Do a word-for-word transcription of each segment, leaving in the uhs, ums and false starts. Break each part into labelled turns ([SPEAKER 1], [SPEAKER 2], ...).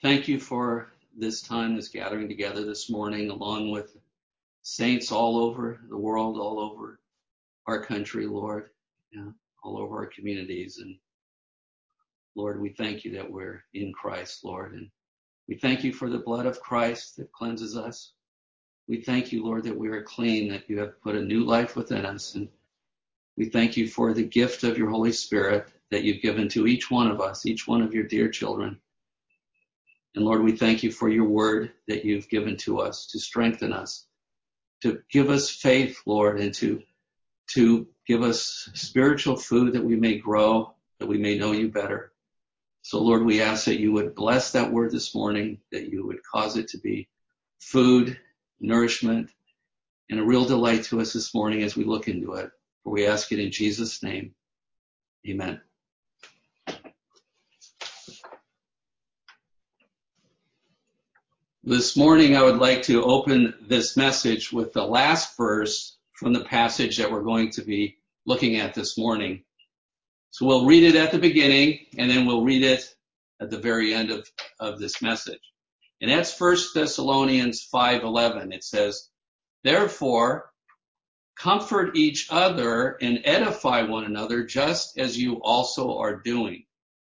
[SPEAKER 1] Thank you for this time, this gathering together this morning, along with saints all over the world, all over our country, Lord, yeah, all over our communities. And Lord, we thank you that we're in Christ, Lord. And we thank you for the blood of Christ that cleanses us. We thank you, Lord, that we are clean, that you have put a new life within us. And we thank you for the gift of your Holy Spirit that you've given to each one of us, each one of your dear children. And Lord, we thank you for your word that you've given to us to strengthen us, to give us faith, Lord, and to, to give us spiritual food that we may grow, that we may know you better. So Lord, we ask that you would bless that word this morning, that you would cause it to be food, nourishment, and a real delight to us this morning as we look into it. For we ask it in Jesus' name. Amen. This morning, I would like to open this message with the last verse from the passage that we're going to be looking at this morning. So we'll read it at the beginning, and then we'll read it at the very end of, of this message. And that's First Thessalonians five eleven. It says, "Therefore, comfort each other and edify one another, just as you also are doing."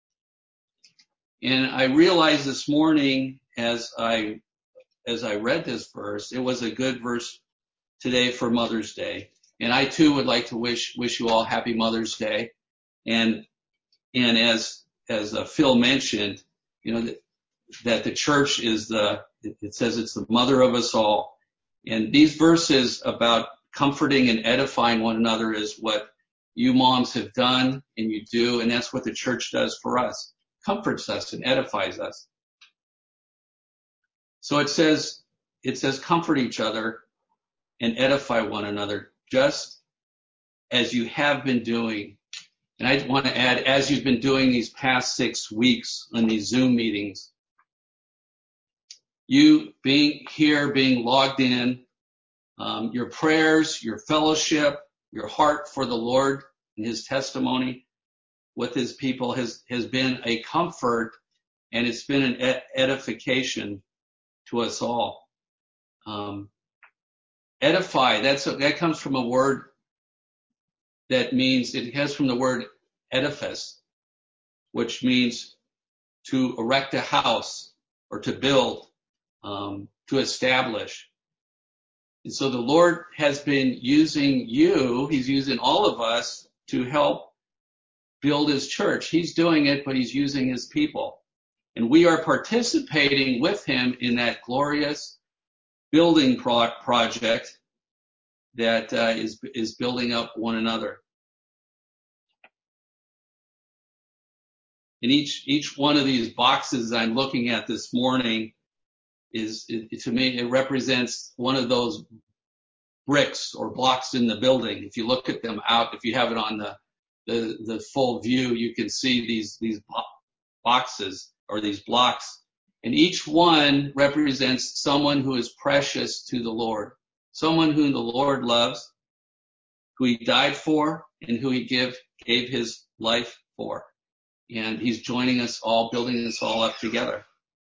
[SPEAKER 1] And I realized this morning as I as I read this verse, it was a good verse today for Mother's Day. And I too would like to wish wish you all happy Mother's Day. And and as as uh, Phil mentioned, you know that, that the church is the it says it's the mother of us all. And these verses about comforting and edifying one another is what you moms have done and you do, and that's what the church does for us. Comforts us and edifies us. So it says, it says comfort each other and edify one another, just as you have been doing. And I want to add, as you've been doing these past six weeks on these Zoom meetings, you being here, being logged in, um, your prayers, your fellowship, your heart for the Lord and his testimony with his people has, has been a comfort, and it's been an ed- edification to us all. Um, edify, that's a, that comes from a word that means, it has from the word edifice, which means to erect a house or to build, um, to establish. And so the Lord has been using you, he's using all of us to help build his church. He's doing it, but he's using his people. And we are participating with him in that glorious building pro- project that uh, is, is building up one another. And each, each one of these boxes I'm looking at this morning is, it, to me, it represents one of those bricks or blocks in the building. If you look at them out, if you have it on the, the, the full view, you can see these, these boxes or these blocks. And each one represents someone who is precious to the Lord, someone whom the Lord loves, who he died for, and who he give, gave his life for. And he's joining us all, building us all up together.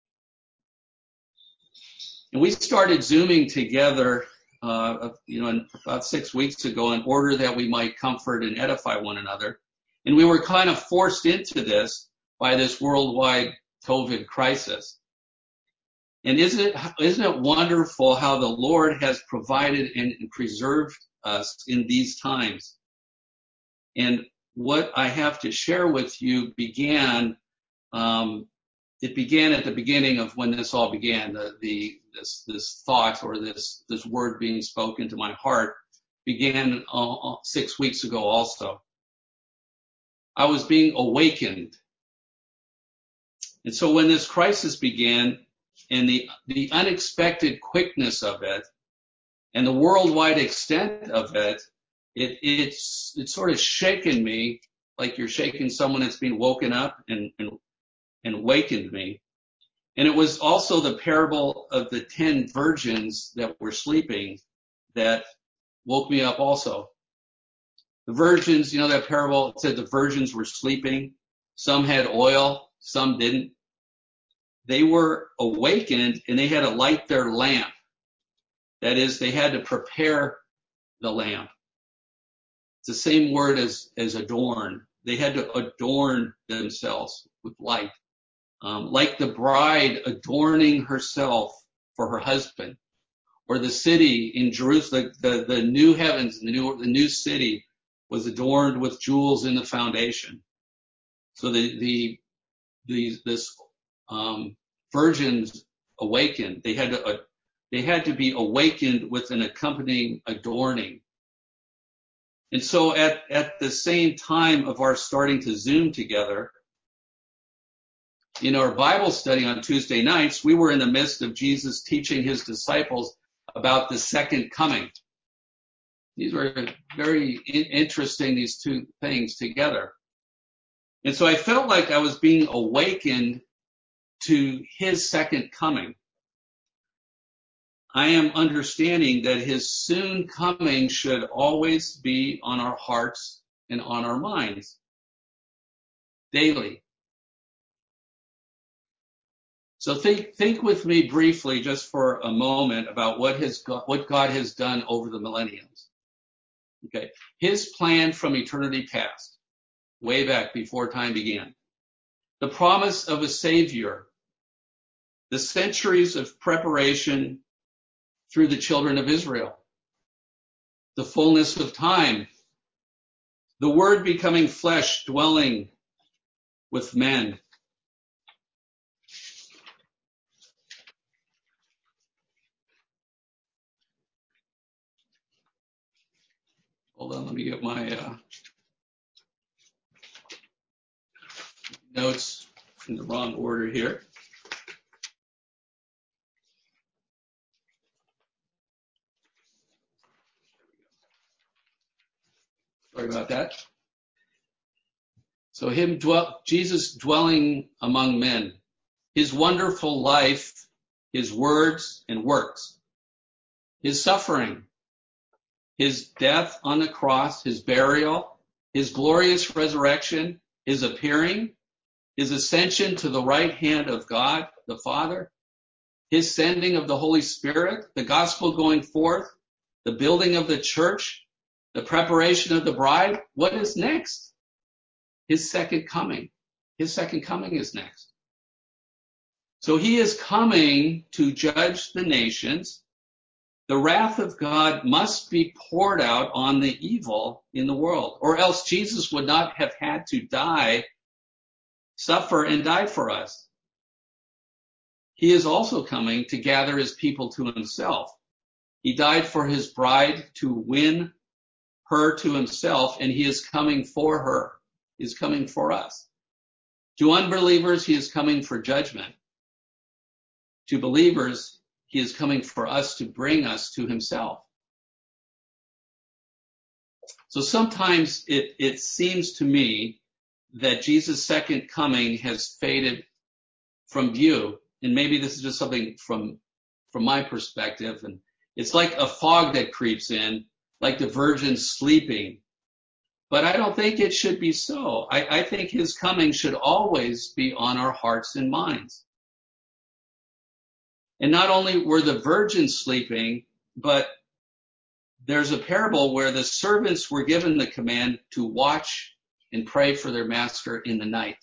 [SPEAKER 1] And we started Zooming together, uh, you know, about six weeks ago in order that we might comfort and edify one another. And we were kind of forced into this by this worldwide COVID crisis. And isn't it, isn't it wonderful how the Lord has provided and preserved us in these times? And what I have to share with you began, um, it began at the beginning of when this all began, the, the, this, this thought or this, this word being spoken to my heart began uh, six weeks ago also. I was being awakened. And so when this crisis began, and the, the unexpected quickness of it and the worldwide extent of it, it, it's, it's sort of shaken me like you're shaking someone that's been woken up and, and, and wakened me. And it was also the parable of the ten virgins that were sleeping that woke me up also. The virgins, you know, that parable said the virgins were sleeping. Some had oil, some didn't. they were awakened and they had to light their lamp. That is, they had to prepare the lamp. It's the same word as, as adorn. They had to adorn themselves with light. Um, like the bride adorning herself for her husband, or the city in Jerusalem, the, the new heavens, the new, the new city was adorned with jewels in the foundation. So the, the, the this, um, virgins awakened. They had to, uh, they had to be awakened with an accompanying adorning. And so at, at the same time of our starting to Zoom together, in our Bible study on Tuesday nights, we were in the midst of Jesus teaching his disciples about the second coming. These were very interesting, these two things together. And so I felt like I was being awakened to his second coming. I am understanding that his soon coming should always be on our hearts and on our minds daily. So think, think with me briefly just for a moment about what his, what God has done over the millenniums. Okay. His plan from eternity past, way back before time began. The promise of a savior, the centuries of preparation through the children of Israel, the fullness of time, the word becoming flesh, dwelling with men. Hold on, let me get my uh, notes in the wrong order here. Sorry about that. So him dwell, Jesus dwelling among men, his wonderful life, his words and works, his suffering, his death on the cross, his burial, his glorious resurrection, his appearing, his ascension to the right hand of God, the Father, his sending of the Holy Spirit, the gospel going forth, the building of the church, the preparation of the bride. What is next? His second coming. His second coming is next. So he is coming to judge the nations. The wrath of God must be poured out on the evil in the world, or else Jesus would not have had to die, suffer, and die for us. He is also coming to gather his people to himself. He died for his bride to win her to himself, and he is coming for her. He is coming for us. To unbelievers, he is coming for judgment. To believers, he is coming for us to bring us to himself. So sometimes it, it seems to me that Jesus' second coming has faded from view. And maybe this is just something from, from my perspective. And it's like a fog that creeps in, like the virgin sleeping. But I don't think it should be so. I, I think his coming should always be on our hearts and minds. And not only were the virgins sleeping, but there's a parable where the servants were given the command to watch and pray for their master in the night.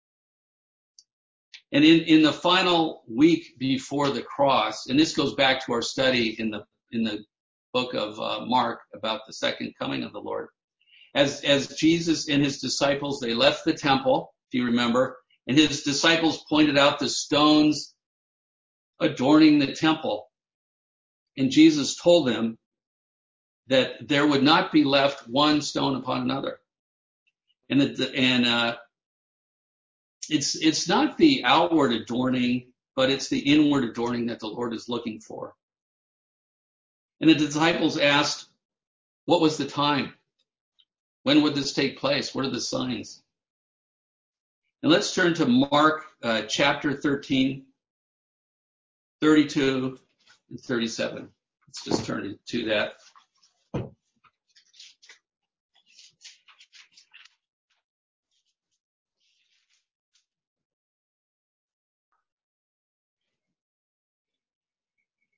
[SPEAKER 1] And in, in the final week before the cross, and this goes back to our study in the, in the book of uh, Mark about the second coming of the Lord. As, as Jesus and his disciples, they left the temple, if you remember, and his disciples pointed out the stones adorning the temple. And Jesus told them that there would not be left one stone upon another. And, that, and uh, it's, it's not the outward adorning, but it's the inward adorning that the Lord is looking for. And the disciples asked, what was the time? When would this take place? What are the signs? And let's turn to Mark uh, chapter thirteen, thirty-two, and thirty-seven. Let's just turn to that.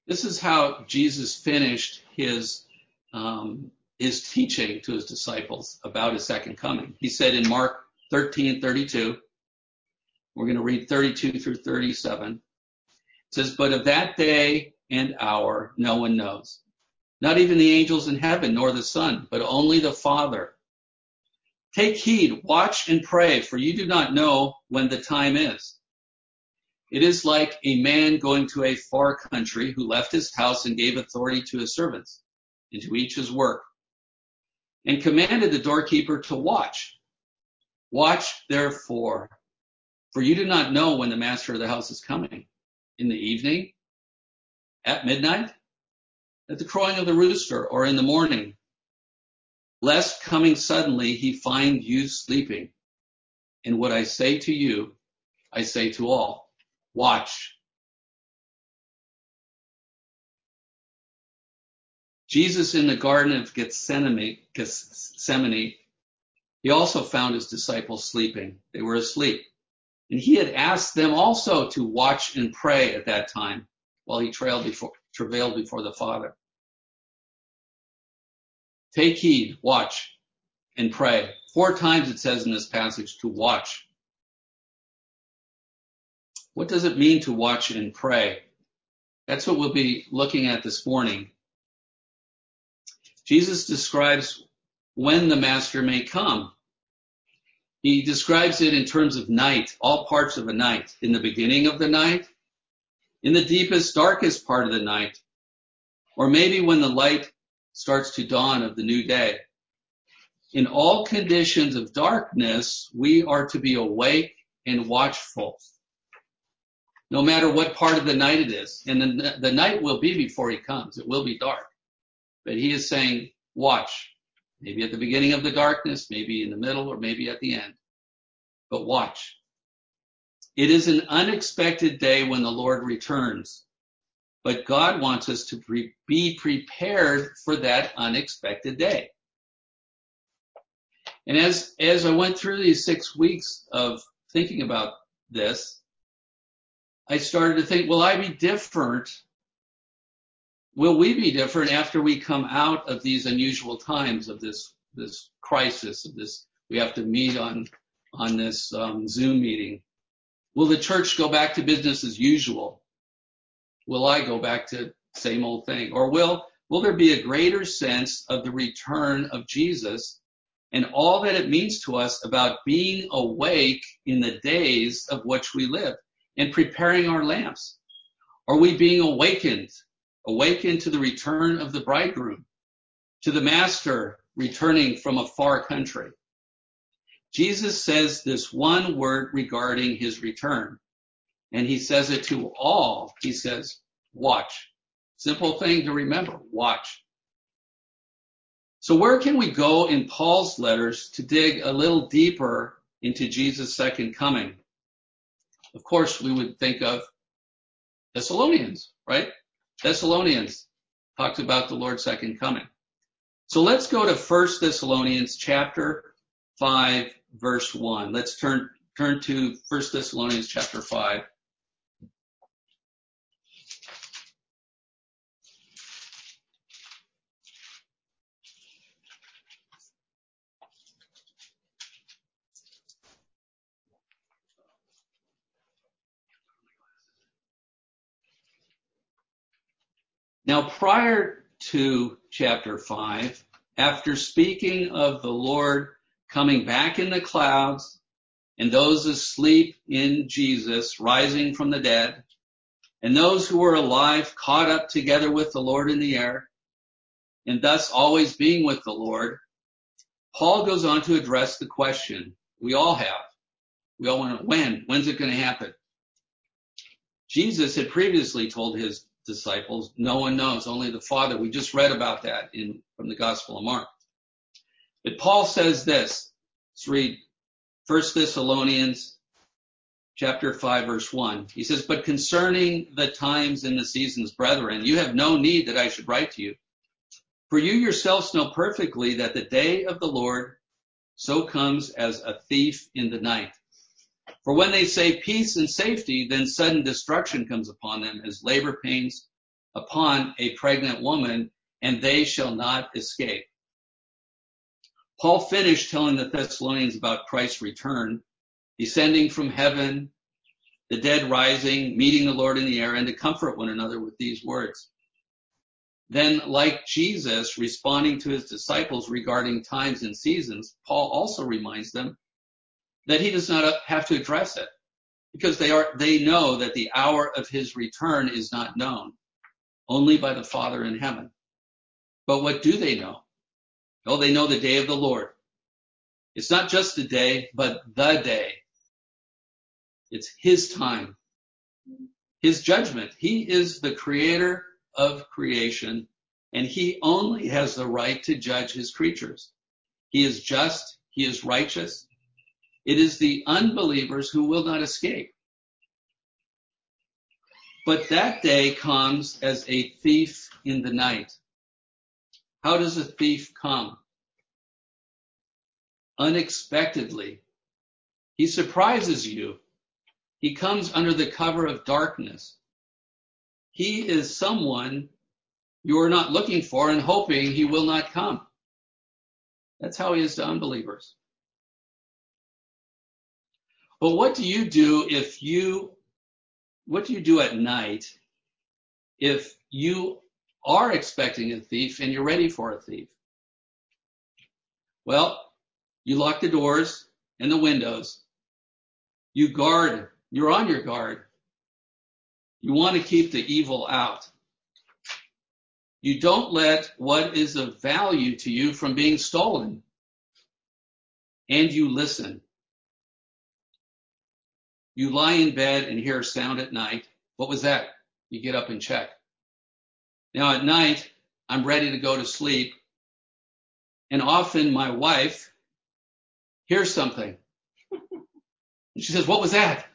[SPEAKER 1] This is how Jesus finished his um, his teaching to his disciples about his second coming. He said in Mark thirteen thirty-two, we're going to read thirty-two through thirty-seven. It says, "But of that day and hour no one knows, not even the angels in heaven, nor the Son, but only the Father. Take heed, watch and pray, for you do not know when the time is. It is like a man going to a far country who left his house and gave authority to his servants, and to each his work, and commanded the doorkeeper to watch. Watch therefore, for you do not know when the master of the house is coming, in the evening, at midnight, at the crowing of the rooster, or in the morning, lest coming suddenly he find you sleeping. And what I say to you, I say to all, watch." Jesus in the Garden of Gethsemane, Gethsemane, he also found his disciples sleeping. They were asleep. And he had asked them also to watch and pray at that time while he trailed before, travailed before the Father. Take heed, watch, and pray. Four times it says in this passage to watch. What does it mean to watch and pray? That's what we'll be looking at this morning. Jesus describes when the Master may come. He describes it in terms of night, all parts of a night. In the beginning of the night, in the deepest, darkest part of the night, or maybe when the light starts to dawn of the new day. In all conditions of darkness, we are to be awake and watchful, no matter what part of the night it is. And the, the night will be before he comes. It will be dark. But he is saying, watch. Maybe at the beginning of the darkness, maybe in the middle, or maybe at the end. But watch. It is an unexpected day when the Lord returns. But God wants us to pre- be prepared for that unexpected day. And as, as I went through these six weeks of thinking about this, I started to think, will I be different? Will we be different after we come out of these unusual times of this, this crisis, of this, we have to meet on, on this um, Zoom meeting? Will the church go back to business as usual? Will I go back to same old thing? Or will, will there be a greater sense of the return of Jesus and all that it means to us about being awake in the days of which we live and preparing our lamps? Are we being awakened, awakened to the return of the bridegroom, to the master returning from a far country? Jesus says this one word regarding his return, and he says it to all. He says, watch. Simple thing to remember, watch. So where can we go in Paul's letters to dig a little deeper into Jesus' second coming? Of course, we would think of Thessalonians, right? Thessalonians talks about the Lord's second coming. So let's go to First Thessalonians chapter five, verse one. Let's turn, turn to First Thessalonians chapter five. Now, prior to chapter five, after speaking of the Lord coming back in the clouds and those asleep in Jesus rising from the dead, and those who were alive caught up together with the Lord in the air, and thus always being with the Lord, Paul goes on to address the question we all have. We all want to, when? When's it going to happen? Jesus had previously told his disciples, no one knows, only the Father. We just read about that in from the Gospel of Mark. But Paul says this. Let's read First Thessalonians chapter five, verse one. He says, but concerning the times and the seasons, brethren, you have no need that I should write to you. For you yourselves know perfectly that the day of the Lord so comes as a thief in the night. For when they say peace and safety, then sudden destruction comes upon them as labor pains upon a pregnant woman, and they shall not escape. Paul finished telling the Thessalonians about Christ's return, descending from heaven, the dead rising, meeting the Lord in the air, and to comfort one another with these words. Then, like Jesus responding to his disciples regarding times and seasons, Paul also reminds them that he does not have to address it, because they are they know that the hour of his return is not known, only by the Father in heaven. But what do they know? Oh, they know the day of the Lord. It's not just the day, but the day. It's his time, his judgment. He is the creator of creation, and he only has the right to judge his creatures. He is just, he is righteous. It is the unbelievers who will not escape. But that day comes as a thief in the night. How does a thief come? Unexpectedly. He surprises you. He comes under the cover of darkness. He is someone you are not looking for and hoping he will not come. That's how he is to unbelievers. But what do you do if you, what do you do at night if you are expecting a thief and you're ready for a thief? Well, you lock the doors and the windows. You guard. You're on your guard. You want to keep the evil out. You don't let what is of value to you from being stolen. And you listen. You lie in bed and hear a sound at night. What was that? You get up and check. Now at night, I'm ready to go to sleep. And often my wife hears something. And she says, what was that?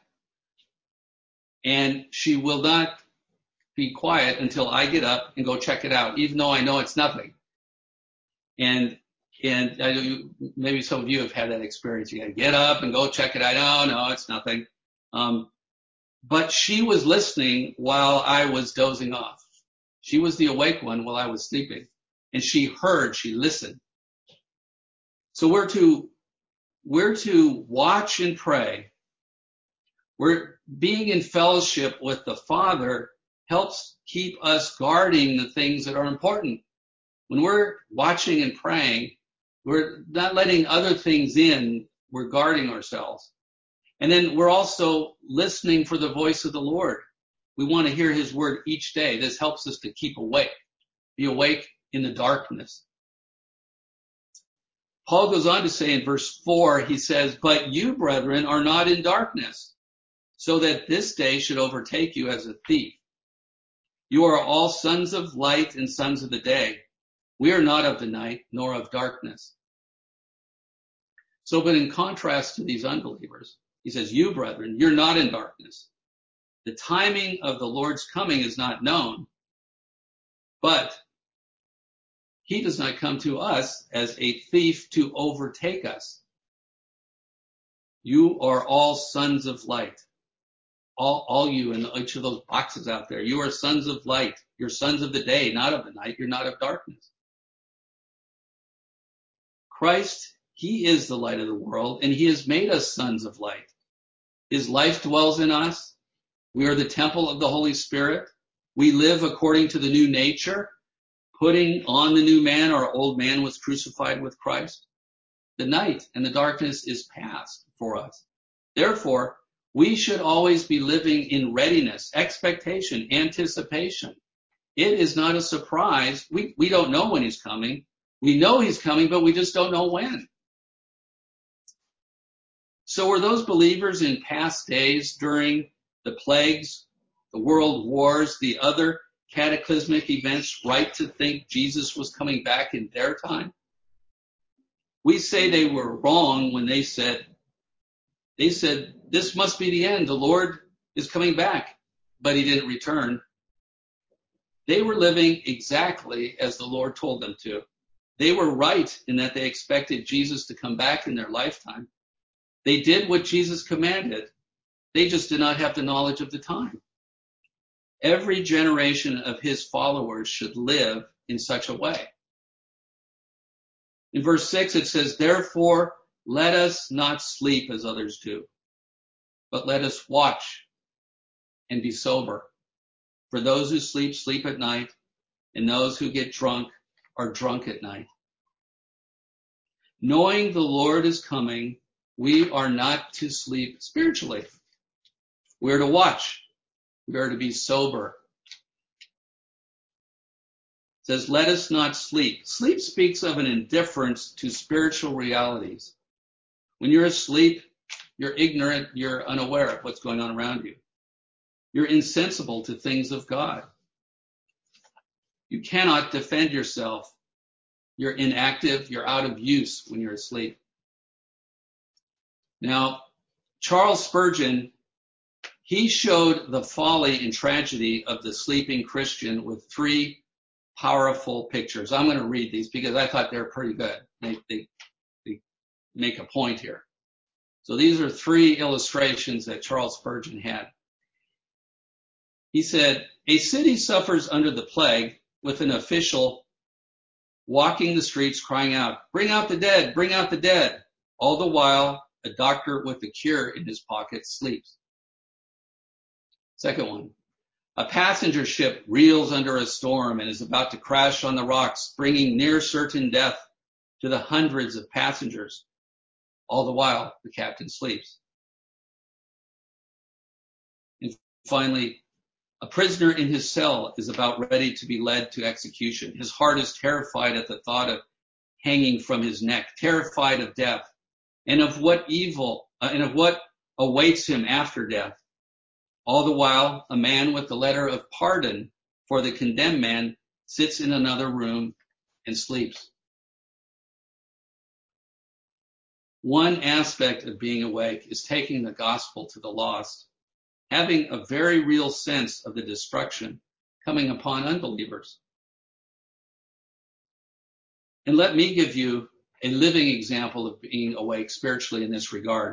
[SPEAKER 1] And she will not be quiet until I get up and go check it out, even though I know it's nothing. And and I know maybe some of you have had that experience. You got to get up and go check it out. No, no, it's nothing. Um, but she was listening while I was dozing off. She was the awake one while I was sleeping. And she heard, she listened. So we're to, we're to watch and pray. We're being in fellowship with the Father helps keep us guarding the things that are important. When we're watching and praying, we're not letting other things in. We're guarding ourselves. And then we're also listening for the voice of the Lord. We want to hear his word each day. This helps us to keep awake, be awake in the darkness. Paul goes on to say in verse four, he says, but you, brethren, are not in darkness, so that this day should overtake you as a thief. You are all sons of light and sons of the day. We are not of the night, nor of darkness. So, but in contrast to these unbelievers, he says, you, brethren, you're not in darkness. The timing of the Lord's coming is not known, but he does not come to us as a thief to overtake us. You are all sons of light. All, all you in each of those boxes out there. You are sons of light. You're sons of the day, not of the night. You're not of darkness. Christ, he is the light of the world, and he has made us sons of light. His life dwells in us. We are the temple of the Holy Spirit. We live according to the new nature. Putting on the new man, our old man was crucified with Christ. The night and the darkness is past for us. Therefore, we should always be living in readiness, expectation, anticipation. It is not a surprise. We, we don't know when he's coming. We know he's coming, but we just don't know when. So were those believers in past days during the plagues, the world wars, the other cataclysmic events right to think Jesus was coming back in their time? We say they were wrong when they said, they said, this must be the end. The Lord is coming back, but he didn't return. They were living exactly as the Lord told them to. They were right in that they expected Jesus to come back in their lifetime. They did what Jesus commanded. They just did not have the knowledge of the time. Every generation of his followers should live in such a way. In verse six, it says, therefore, let us not sleep as others do, but let us watch and be sober. For those who sleep, sleep at night, and those who get drunk are drunk at night. Knowing the Lord is coming, we are not to sleep spiritually. We are to watch. We are to be sober. It says, let us not sleep. Sleep speaks of an indifference to spiritual realities. When you're asleep, you're ignorant, you're unaware of what's going on around you. You're insensible to things of God. You cannot defend yourself. You're inactive, you're out of use when you're asleep. Now, Charles Spurgeon, he showed the folly and tragedy of the sleeping Christian with three powerful pictures. I'm going to read these because I thought they were pretty good. They, they, they make a point here. So these are three illustrations that Charles Spurgeon had. He said, a city suffers under the plague with an official walking the streets crying out, bring out the dead, bring out the dead. All the while, a doctor with a cure in his pocket sleeps. Second one, a passenger ship reels under a storm and is about to crash on the rocks, bringing near certain death to the hundreds of passengers. All the while, the captain sleeps. And finally, a prisoner in his cell is about ready to be led to execution. His heart is terrified at the thought of hanging from his neck, terrified of death, and of what evil, uh, and of what awaits him after death. All the while, a man with the letter of pardon for the condemned man sits in another room and sleeps. One aspect of being awake is taking the gospel to the lost, having a very real sense of the destruction coming upon unbelievers. And let me give you a living example of being awake spiritually in this regard.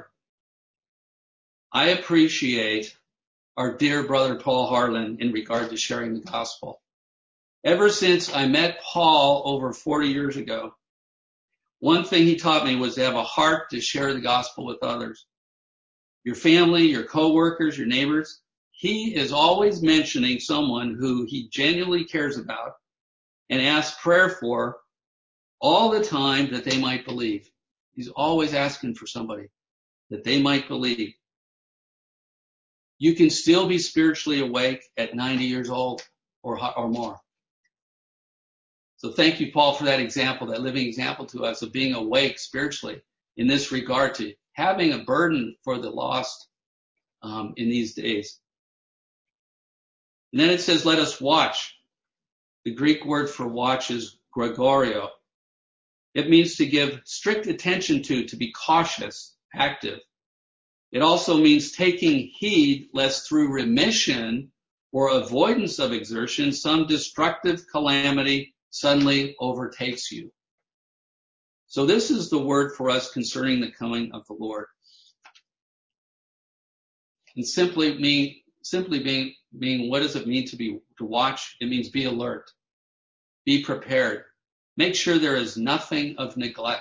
[SPEAKER 1] I appreciate our dear brother Paul Harlan in regard to sharing the gospel. Ever since I met Paul over forty years ago, one thing he taught me was to have a heart to share the gospel with others. Your family, your coworkers, your neighbors. He is always mentioning someone who he genuinely cares about and asks prayer for all the time that they might believe. He's always asking for somebody that they might believe. You can still be spiritually awake at ninety years old or, or more. So thank you, Paul, for that example, that living example to us of being awake spiritually in this regard to having a burden for the lost um, in these days. And then it says, let us watch. The Greek word for watch is gregorio. It means to give strict attention to, to be cautious, active. It also means taking heed lest through remission or avoidance of exertion, some destructive calamity suddenly overtakes you. So this is the word for us concerning the coming of the Lord. And simply mean, simply being, being, what does it mean to be, to watch? It means be alert, be prepared, make sure there is nothing of neglect.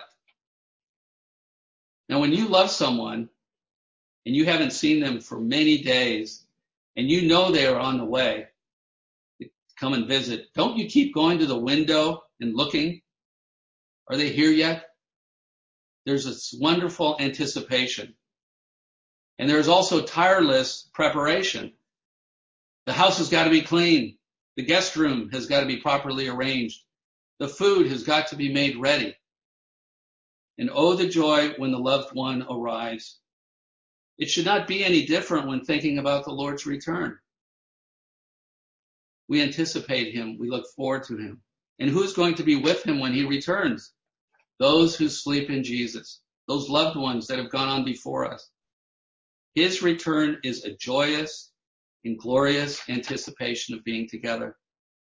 [SPEAKER 1] Now, when you love someone and you haven't seen them for many days and you know they are on the way to come and visit, don't you keep going to the window and looking? Are they here yet? There's this wonderful anticipation. And there's also tireless preparation. The house has got to be clean. The guest room has got to be properly arranged. The food has got to be made ready. And oh, the joy when the loved one arrives. It should not be any different when thinking about the Lord's return. We anticipate him. We look forward to him. And who's going to be with him when he returns? Those who sleep in Jesus, those loved ones that have gone on before us. His return is a joyous and glorious anticipation of being together.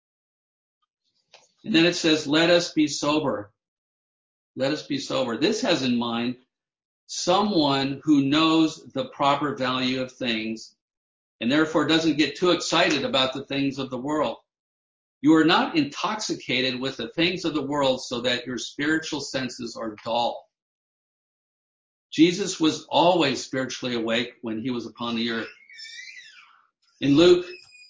[SPEAKER 1] And then it says, let us be sober. Let us be sober. This has in mind someone who knows the proper value of things and therefore doesn't get too excited about the things of the world. You are not intoxicated with the things of the world so that your spiritual senses are dull. Jesus was always spiritually awake when he was upon the earth. In Luke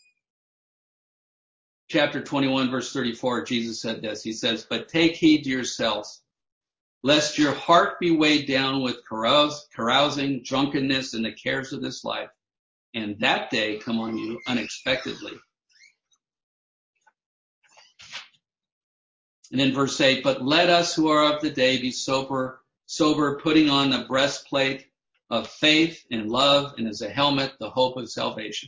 [SPEAKER 1] chapter twenty-one, verse thirty-four, Jesus said this. He says, "But take heed to yourselves, lest your heart be weighed down with carouse, carousing, drunkenness, and the cares of this life, and that day come on you unexpectedly." And then verse eight, "But let us who are of the day be sober, sober, putting on the breastplate of faith and love, and as a helmet, the hope of salvation."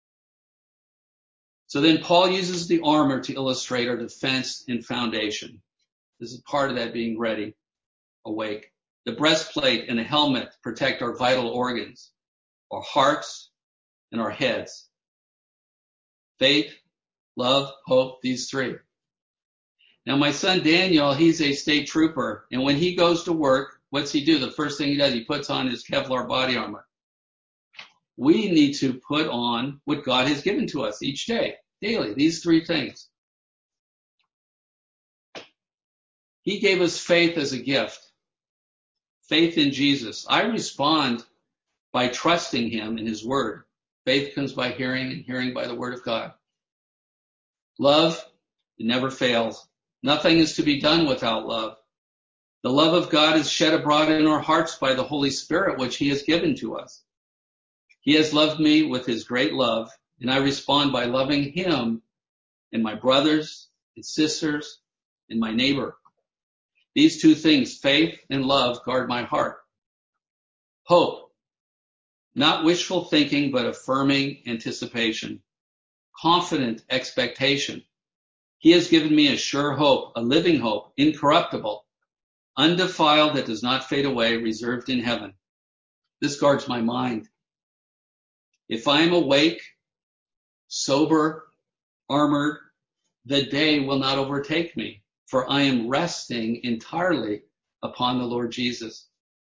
[SPEAKER 1] So then Paul uses the armor to illustrate our defense and foundation. This is part of that being ready, awake. The breastplate and the helmet protect our vital organs, our hearts, and our heads. Faith, love, hope, these three. Now my son Daniel, he's a state trooper, and when he goes to work, what's he do? The first thing he does, he puts on his Kevlar body armor. We need to put on what God has given to us each day, daily, these three things. He gave us faith as a gift, faith in Jesus. I respond by trusting him in his word. Faith comes by hearing, and hearing by the word of God. Love, it never fails. Nothing is to be done without love. The love of God is shed abroad in our hearts by the Holy Spirit, which he has given to us. He has loved me with his great love, and I respond by loving him and my brothers and sisters and my neighbor. These two things, faith and love, guard my heart. Hope, not wishful thinking, but affirming anticipation. Confident expectation. He has given me a sure hope, a living hope, incorruptible, undefiled, that does not fade away, reserved in heaven. This guards my mind. If I am awake, sober, armored, the day will not overtake me, for I am resting entirely upon the Lord Jesus.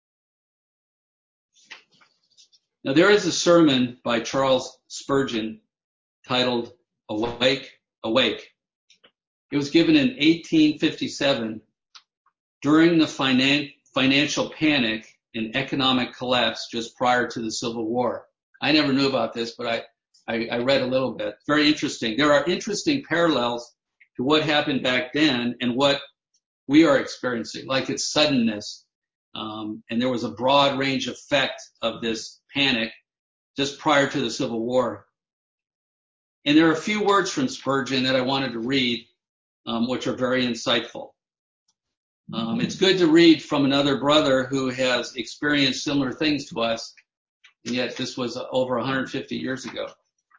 [SPEAKER 1] Now there is a sermon by Charles Spurgeon titled Awake, Awake. It was given in eighteen fifty-seven during the finan- financial panic and economic collapse just prior to the Civil War. I never knew about this, but I, I, I read a little bit. Very interesting. There are interesting parallels to what happened back then and what we are experiencing, like its suddenness. Um, and there was a broad range effect of this panic just prior to the Civil War. And there are a few words from Spurgeon that I wanted to read, um, which are very insightful. Um, it's good to read from another brother who has experienced similar things to us, and yet this was over one hundred fifty years ago.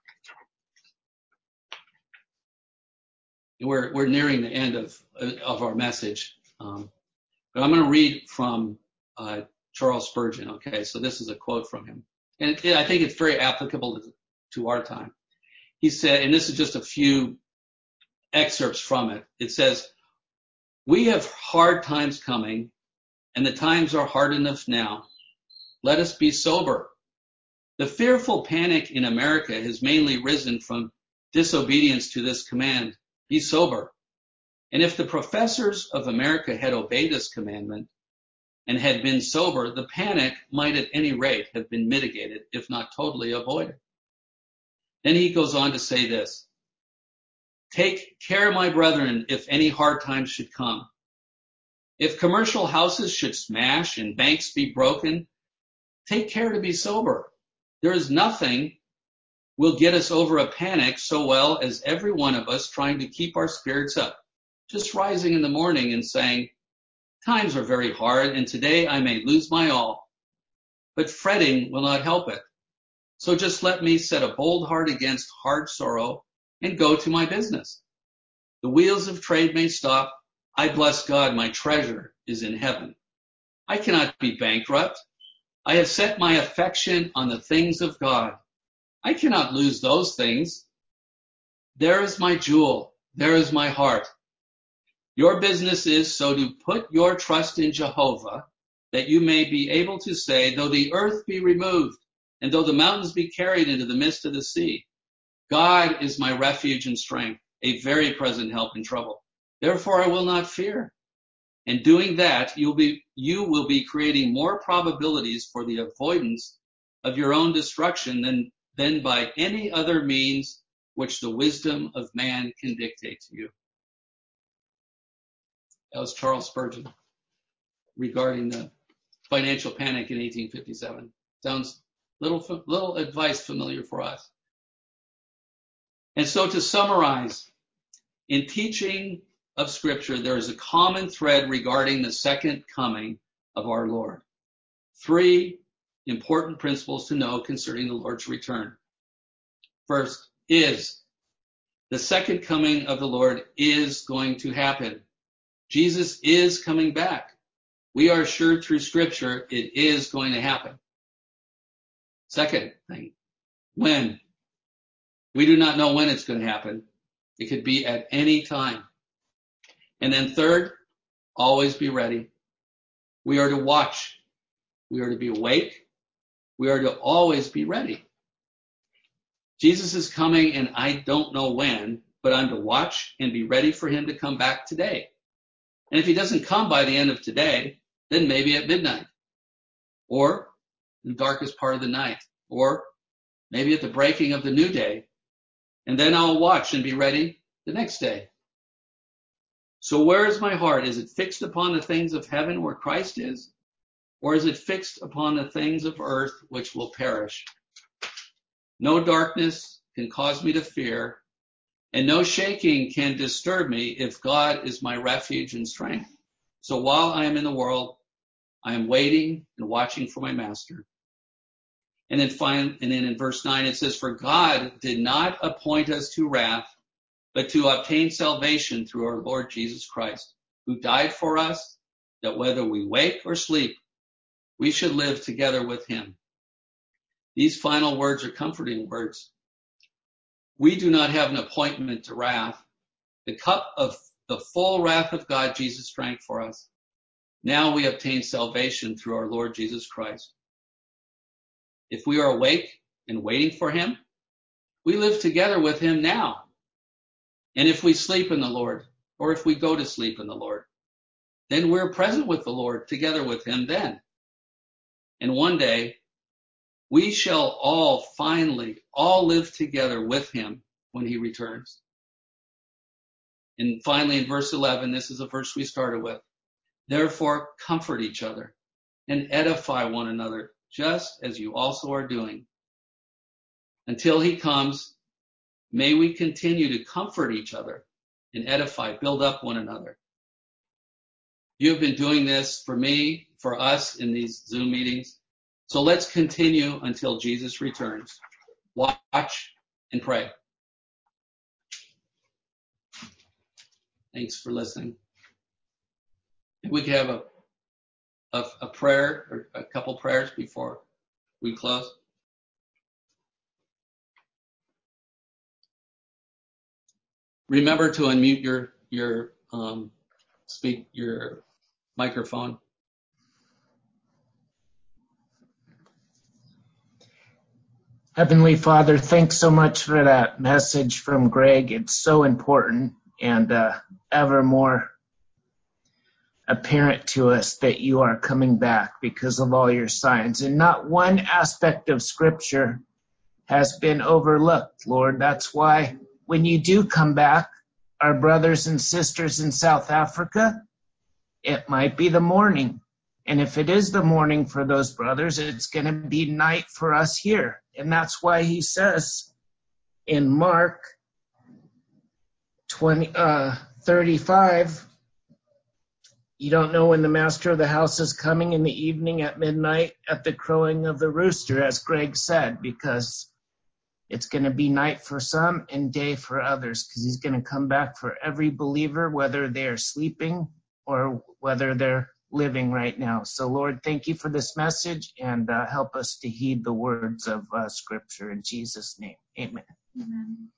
[SPEAKER 1] And we're, we're nearing the end of, of our message. Um, but I'm going to read from uh, Charles Spurgeon. Okay, so this is a quote from him. And it, I think it's very applicable to, to our time. He said, and this is just a few excerpts from it. It says, "We have hard times coming, and the times are hard enough now. Let us be sober. The fearful panic in America has mainly risen from disobedience to this command. Be sober. And if the professors of America had obeyed this commandment and had been sober, the panic might at any rate have been mitigated, if not totally avoided." Then he goes on to say this, "Take care, my brethren, if any hard times should come. If commercial houses should smash and banks be broken, take care to be sober. There is nothing will get us over a panic so well as every one of us trying to keep our spirits up, just rising in the morning and saying, times are very hard and today I may lose my all, but fretting will not help it. So just let me set a bold heart against hard sorrow and go to my business. The wheels of trade may stop. I bless God, my treasure is in heaven. I cannot be bankrupt. I have set my affection on the things of God. I cannot lose those things. There is my jewel. There is my heart. Your business is so to put your trust in Jehovah, that you may be able to say, though the earth be removed And though the mountains be carried into the midst of the sea, God is my refuge and strength, a very present help in trouble. Therefore I will not fear. And doing that, you'll be, you will be creating more probabilities for the avoidance of your own destruction than, than by any other means which the wisdom of man can dictate to you. That was Charles Spurgeon regarding the financial panic in eighteen fifty-seven. Sounds little, little advice familiar for us. And so to summarize, in teaching of Scripture, there is a common thread regarding the second coming of our Lord. Three important principles to know concerning the Lord's return. First is, the second coming of the Lord is going to happen. Jesus is coming back. We are assured through Scripture it is going to happen. Second thing, when? We do not know when it's going to happen. It could be at any time. And then third, always be ready. We are to watch. We are to be awake. We are to always be ready. Jesus is coming and I don't know when, but I'm to watch and be ready for him to come back today. And if he doesn't come by the end of today, then maybe at midnight, or in the darkest part of the night, or maybe at the breaking of the new day. And then I'll watch and be ready the next day. So where is my heart? Is it fixed upon the things of heaven where Christ is? Or is it fixed upon the things of earth which will perish? No darkness can cause me to fear, and no shaking can disturb me if God is my refuge and strength. So while I am in the world, I am waiting and watching for my master. And then, find, and then in verse nine it says, for God did not appoint us to wrath, but to obtain salvation through our Lord Jesus Christ, who died for us, that whether we wake or sleep, we should live together with him. These final words are comforting words. We do not have an appointment to wrath. The cup of the full wrath of God, Jesus drank for us. Now we obtain salvation through our Lord Jesus Christ. If we are awake and waiting for him, we live together with him now. And if we sleep in the Lord, or if we go to sleep in the Lord, then we're present with the Lord together with him then. And one day, we shall all finally all live together with him when he returns. And finally, in verse eleven, this is a verse we started with. Therefore, comfort each other and edify one another, just as you also are doing. Until he comes, may we continue to comfort each other and edify, build up one another. You've been doing this for me, for us in these Zoom meetings. So let's continue until Jesus returns. Watch and pray. Thanks for listening. If we could have a, a, a prayer or a couple prayers before we close. Remember to unmute your your um, speak your microphone.
[SPEAKER 2] Heavenly Father, thanks so much for that message from Greg. It's so important and uh, ever more apparent to us that you are coming back because of all your signs. And not one aspect of Scripture has been overlooked, Lord. That's why when you do come back, our brothers and sisters in South Africa, it might be the morning. And if it is the morning for those brothers, it's going to be night for us here. And that's why he says in Mark twenty, uh, thirty-five, you don't know when the master of the house is coming in the evening at midnight at the crowing of the rooster, as Greg said, because it's going to be night for some and day for others, because he's going to come back for every believer, whether they are sleeping or whether they're living right now. So, Lord, thank you for this message, and uh, help us to heed the words of uh, Scripture. In Jesus' name, amen. Amen.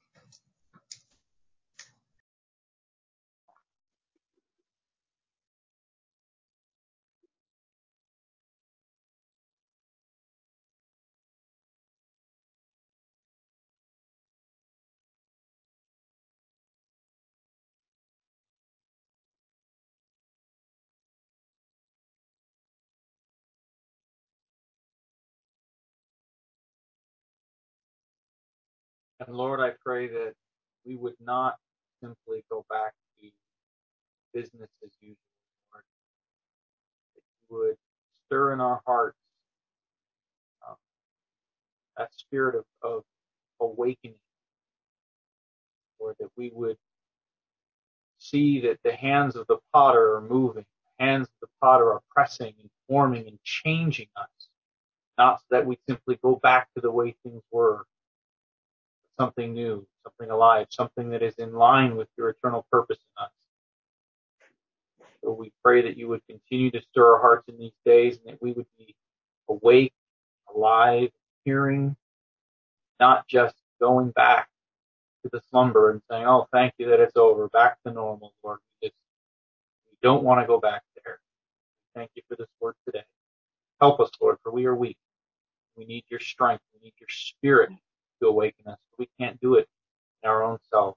[SPEAKER 3] And Lord, I pray that we would not simply go back to business as usual, Lord. That you would stir in our hearts um, that spirit of, of awakening, Lord, that we would see that the hands of the potter are moving, the hands of the potter are pressing and forming and changing us, not so that we simply go back to the way things were, but something new, something alive, something that is in line with your eternal purpose in us. So we pray that you would continue to stir our hearts in these days and that we would be awake, alive, hearing, not just going back to the slumber and saying, oh, thank you that it's over, back to normal, Lord. We, just, we don't want to go back there. Thank you for this word today. Help us, Lord, for we are weak. We need your strength. We need your spirit to awaken us. We can't do it in our own selves.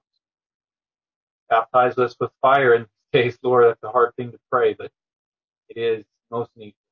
[SPEAKER 3] Baptize us with fire in these days, Lord. That's a hard thing to pray, but it is most needful.